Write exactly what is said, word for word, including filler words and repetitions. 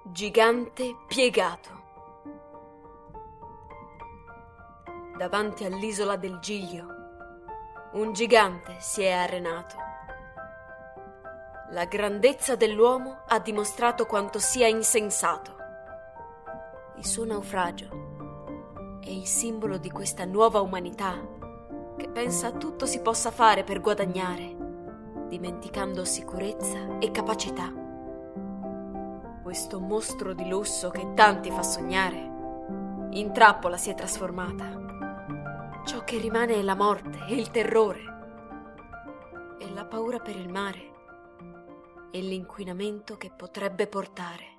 Gigante piegato. Davanti all'isola del Giglio, un gigante si è arenato. La grandezza dell'uomo ha dimostrato quanto sia insensato. Il suo naufragio è il simbolo di questa nuova umanità che pensa a tutto si possa fare per guadagnare, dimenticando sicurezza e capacità. Questo mostro di lusso che tanti fa sognare, in trappola si è trasformata. Ciò che rimane è la morte e il terrore, e la paura per il mare e l'inquinamento che potrebbe portare.